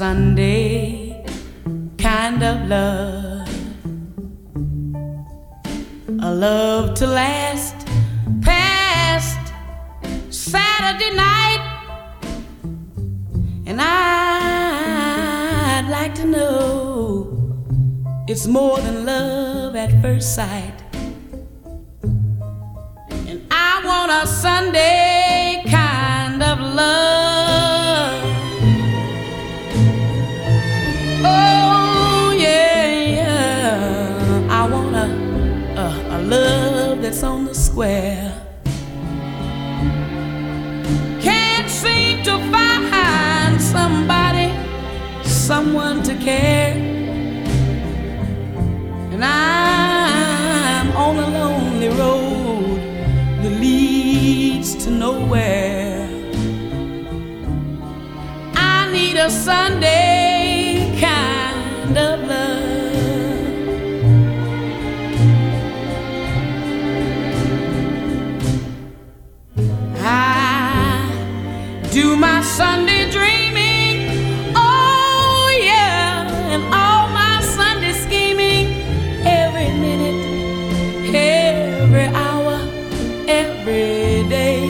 Sunday kind of love, a love to last past Saturday night. And I'd like to know it's more than love at first sight. And I want a Sunday kind of love. Oh yeah, yeah. I want a love that's on the square. Can't seem to find somebody, someone to care. And I'm on a lonely road that leads to nowhere. I need a Sunday kind of love. I do my Sunday dreaming, oh yeah, and all my Sunday scheming, every minute, every hour, every day.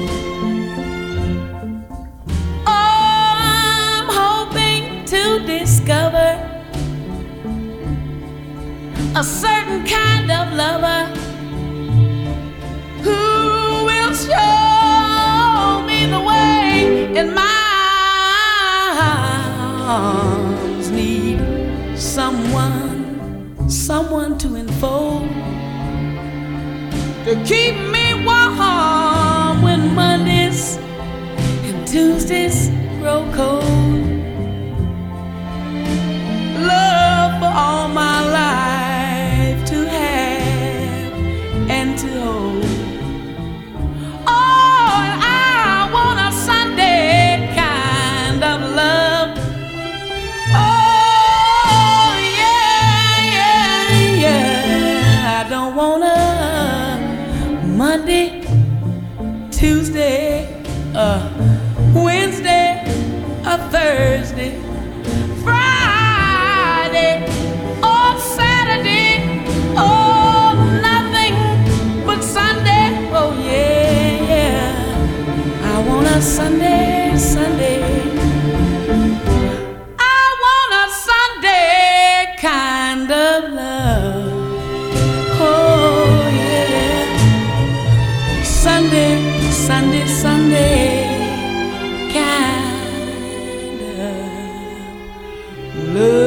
Oh, I'm hoping to discover a certain kind of lover who will show me the way, and my arms need someone to enfold, to keep me warm when Mondays and Tuesdays grow cold. Love for all my life to have and to hold. Oh, and I want a Sunday kind of love. Oh, yeah, yeah, yeah. I don't want a Monday, Tuesday, Wednesday, a Thursday, Friday, or Saturday, oh, nothing but Sunday. Oh yeah, yeah. I want a Sunday, Sunday. I want a Sunday kind of love. Oh yeah. Sunday, Sunday, Sunday kind of love.